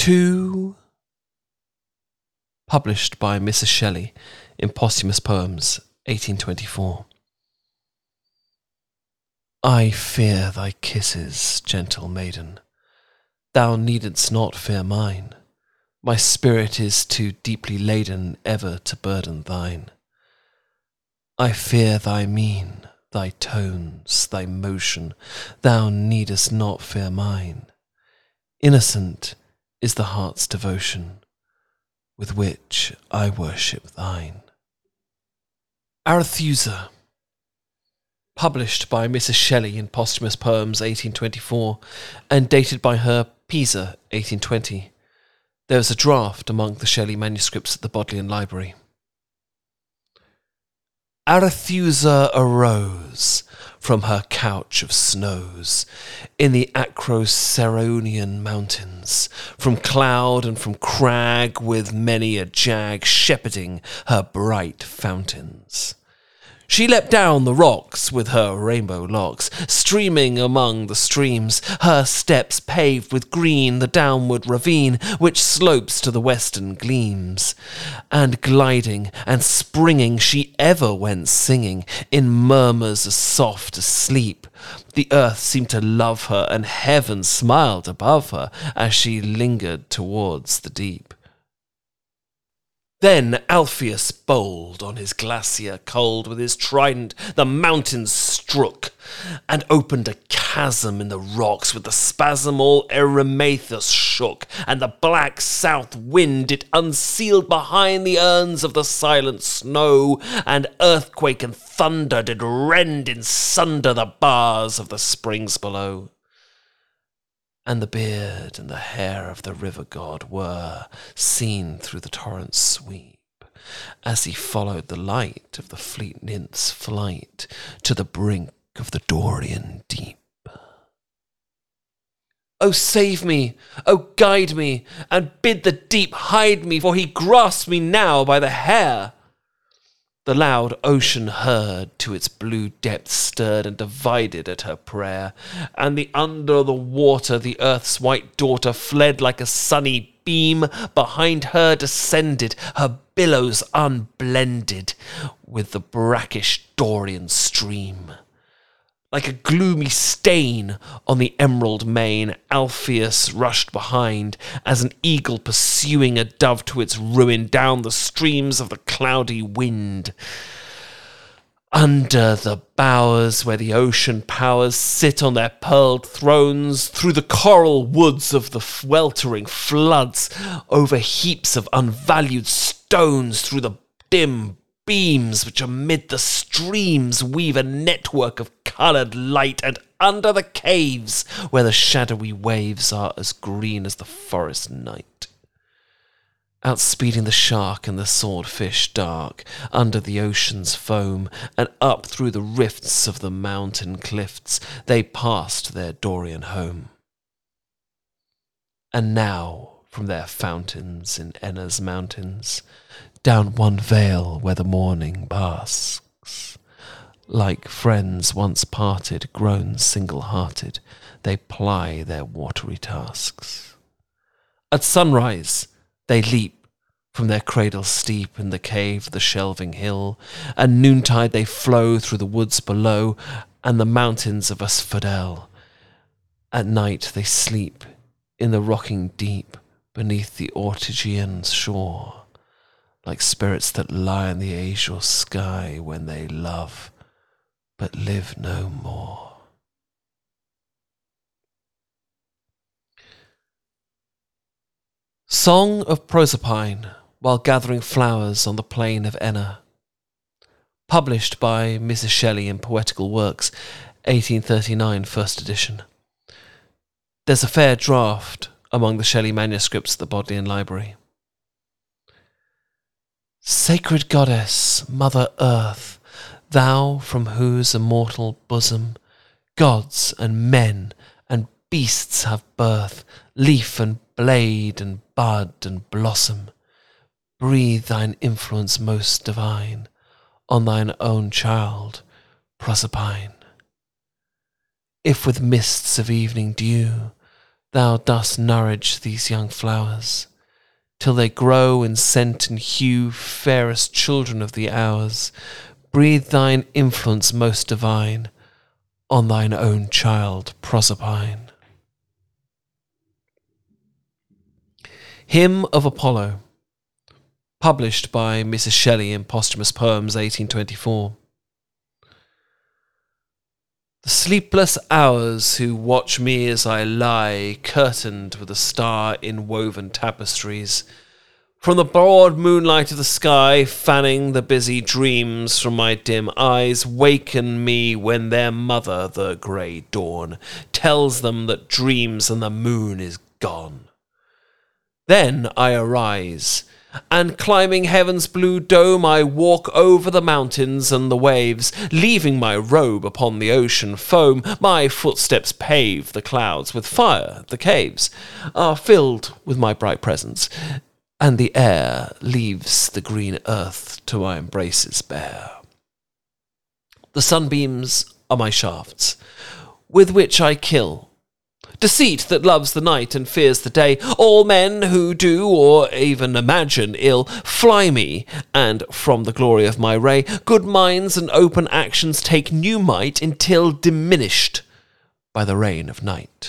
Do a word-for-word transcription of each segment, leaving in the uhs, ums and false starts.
To... Published by Missus Shelley in Posthumous Poems, eighteen twenty-four. I fear thy kisses, gentle maiden. Thou needest not fear mine. My spirit is too deeply laden ever to burden thine. I fear thy mien, thy tones, thy motion. Thou needest not fear mine. Innocent is the heart's devotion with which I worship thine. Arethusa. Published by Missus Shelley in Posthumous Poems, eighteen twenty-four, and dated by her Pisa, eighteen twenty. There is a draft among the Shelley manuscripts at the Bodleian Library. Arethusa arose from her couch of snows in the Acroceronian mountains, from cloud and from crag, with many a jag shepherding her bright fountains. She leapt down the rocks with her rainbow locks, streaming among the streams, her steps paved with green the downward ravine which slopes to the western gleams. And gliding and springing she ever went singing, in murmurs as soft as sleep. The earth seemed to love her, and heaven smiled above her as she lingered towards the deep. Then Alpheus bold on his glacier cold with his trident the mountains strook, and opened a chasm in the rocks with the spasm all Erymathus shook, and the black south wind it unsealed behind the urns of the silent snow, and earthquake and thunder did rend in sunder the bars of the springs below. And the beard and the hair of the river god were seen through the torrent's sweep, as he followed the light of the fleet nymph's flight to the brink of the Dorian deep. O save me, O guide me, and bid the deep hide me, for he grasps me now by the hair. The loud ocean heard, to its blue depths stirred, and divided at her prayer. And the under the water, the earth's white daughter, fled like a sunny beam. Behind her descended, her billows unblended with the brackish Dorian stream. Like a gloomy stain on the emerald main, Alpheus rushed behind, as an eagle pursuing a dove to its ruin down the streams of the cloudy wind. Under the bowers where the ocean powers sit on their pearled thrones, through the coral woods of the weltering floods, over heaps of unvalued stones, through the dim beams which amid the streams weave a network of coloured light, and under the caves where the shadowy waves are as green as the forest night. Outspeeding the shark and the swordfish dark, under the ocean's foam, and up through the rifts of the mountain cliffs, they passed their Dorian home. And now, from their fountains in Enna's mountains, down one vale where the morning basks, like friends once parted, grown single-hearted, they ply their watery tasks. At sunrise they leap from their cradle steep in the cave of the shelving hill, and noontide they flow through the woods below and the mountains of Asphodel. At night they sleep in the rocking deep beneath the Ortygian shore, like spirits that lie in the azure sky when they love but live no more. Song of Proserpine while gathering flowers on the plain of Enna. Published by Missus Shelley in Poetical Works, eighteen thirty-nine, first edition. There's a fair draft among the Shelley manuscripts at the Bodleian Library. Sacred goddess, Mother Earth, thou from whose immortal bosom gods and men and beasts have birth, leaf and blade and bud and blossom, breathe thine influence most divine on thine own child, Proserpine. If with mists of evening dew thou dost nourish these young flowers, till they grow in scent and hue, fairest children of the hours, breathe thine influence most divine on thine own child Proserpine. Hymn of Apollo, published by Missus Shelley in Posthumous Poems, eighteen twenty-four. The sleepless hours who watch me as I lie, curtained with a star in woven tapestries, from the broad moonlight of the sky, fanning the busy dreams from my dim eyes, waken me when their mother, the grey dawn, tells them that dreams and the moon is gone. Then I arise, and climbing heaven's blue dome, I walk over the mountains and the waves, leaving my robe upon the ocean foam. My footsteps pave the clouds with fire. The caves are filled with my bright presence, and the air leaves the green earth to my embraces bare. The sunbeams are my shafts, with which I kill deceit that loves the night and fears the day. All men who do or even imagine ill fly me, and from the glory of my ray, good minds and open actions take new might until diminished by the reign of night.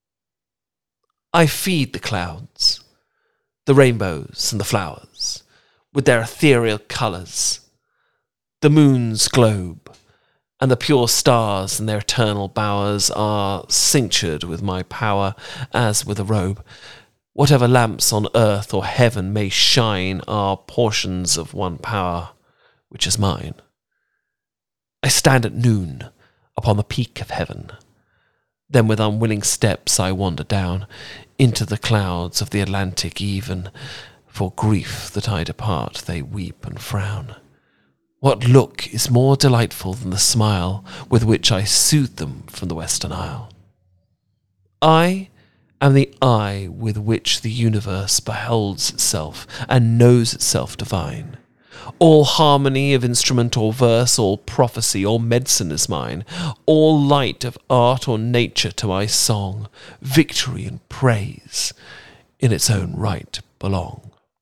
I feed the clouds, the rainbows and the flowers, with their ethereal colours, the moon's globe, and the pure stars in their eternal bowers are cinctured with my power as with a robe. Whatever lamps on earth or heaven may shine are portions of one power, which is mine. I stand at noon upon the peak of heaven. Then with unwilling steps I wander down into the clouds of the Atlantic even. For grief that I depart they weep and frown. What look is more delightful than the smile with which I soothe them from the Western Isle? I am the eye with which the universe beholds itself and knows itself divine. All harmony of instrument or verse, all prophecy or medicine is mine. All light of art or nature to my song, victory and praise in its own right belong.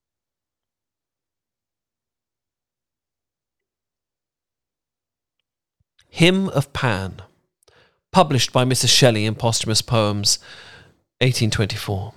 Hymn of Pan, published by Missus Shelley in Posthumous Poems, eighteen twenty-four.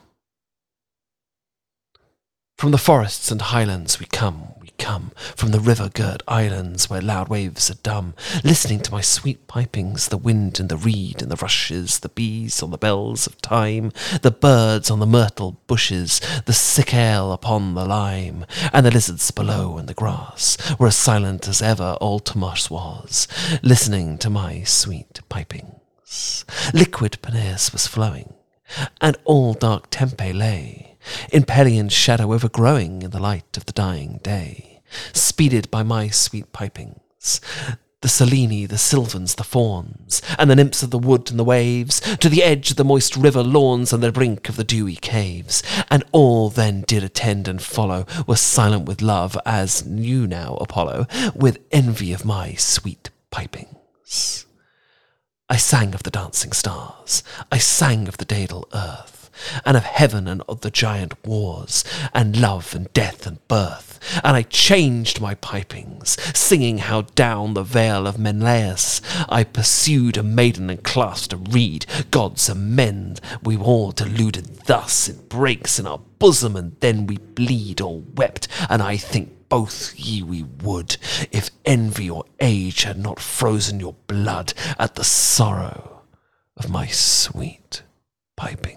From the forests and highlands we come, we come, from the river-girt islands where loud waves are dumb, listening to my sweet pipings, the wind and the reed and the rushes, the bees on the bells of time, the birds on the myrtle bushes, the cicale upon the lime, and the lizards below in the grass, were as silent as ever old Tomas was, listening to my sweet pipings. Liquid Peneus was flowing, and all dark Tempe lay, in Pelion's shadow overgrowing in the light of the dying day, speeded by my sweet pipings, the Seleni, the Sylvans, the fawns, and the nymphs of the wood and the waves, to the edge of the moist river lawns and the brink of the dewy caves, and all then did attend and follow, were silent with love, as you now, Apollo, with envy of my sweet pipings. I sang of the dancing stars, I sang of the daedal earth, and of heaven and of the giant wars, and love and death and birth, and I changed my pipings, singing how down the vale of Menelaus I pursued a maiden and clasped a reed. Gods amend, we all deluded thus, it breaks in our bosom, and then we bleed or wept, and I think both ye we would, if envy or age had not frozen your blood at the sorrow of my sweet piping.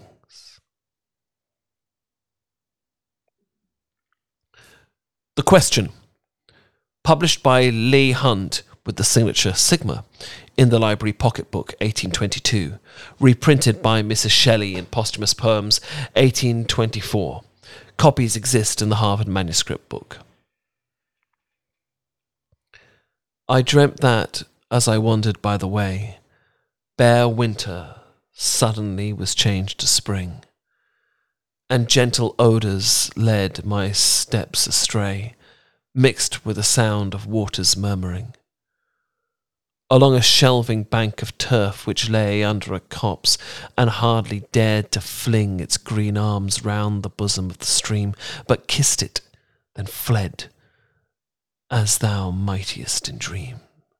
The Question, published by Leigh Hunt with the signature Sigma in the Library Pocket Book, eighteen twenty-two, reprinted by Missus Shelley in Posthumous Poems, eighteen twenty-four. Copies exist in the Harvard Manuscript Book. I dreamt that, as I wandered by the way, bare winter suddenly was changed to spring, and gentle odours led my steps astray, mixed with the sound of waters murmuring. along a shelving bank of turf which lay under a copse, and hardly dared to fling its green arms round the bosom of the stream, but kissed it, then fled, as thou mightest in dream.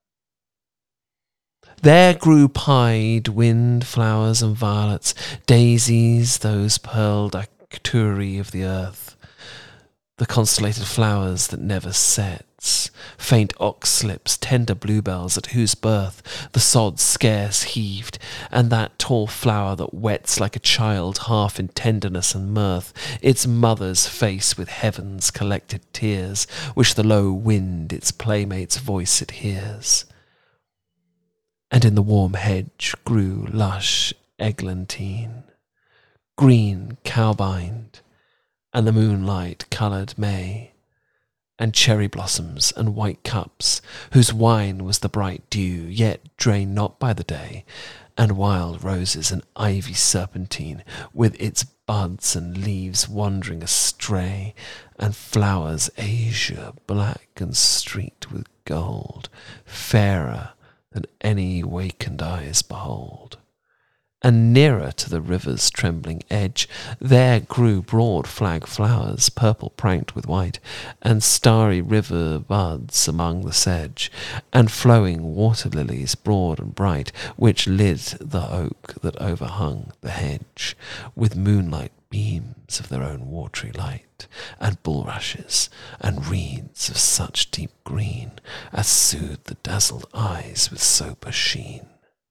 There grew pied wind flowers and violets, daisies, those pearl dactyrae of the earth, the constellated flowers that never sets, faint oxlips, tender bluebells at whose birth the sod scarce heaved, and that tall flower that wets like a child half in tenderness and mirth, its mother's face with heaven's collected tears, which the low wind its playmate's voice it hears. And in the warm hedge grew lush eglantine, green cowbind, and the moonlight-coloured may, and cherry blossoms and white cups, whose wine was the bright dew, yet drained not by the day, and wild roses and ivy serpentine, with its buds and leaves wandering astray, and flowers azure, black and streaked with gold, fairer than any wakened eyes behold. And nearer to the river's trembling edge there grew broad flag flowers, purple pranked with white, and starry river buds among the sedge, and flowing water lilies broad and bright, which lit the oak that overhung the hedge with moonlight beams of their own watery light, and bulrushes and reeds of such deep green as soothed the dazzled eyes with sober sheen.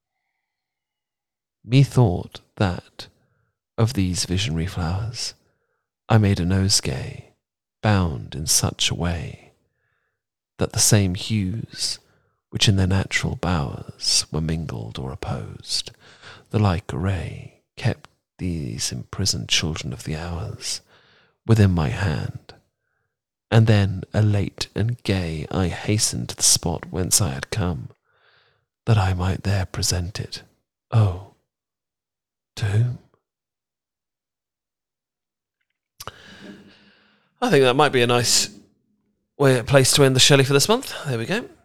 Methought that, of these visionary flowers, I made a nosegay, bound in such a way that the same hues, which in their natural bowers were mingled or opposed, the like array kept these imprisoned children of the hours within my hand. And then, elate and gay, I hastened to the spot whence I had come, that I might there present it. Oh, to whom? I think that might be a nice way, place to end the Shelley for this month. There we go.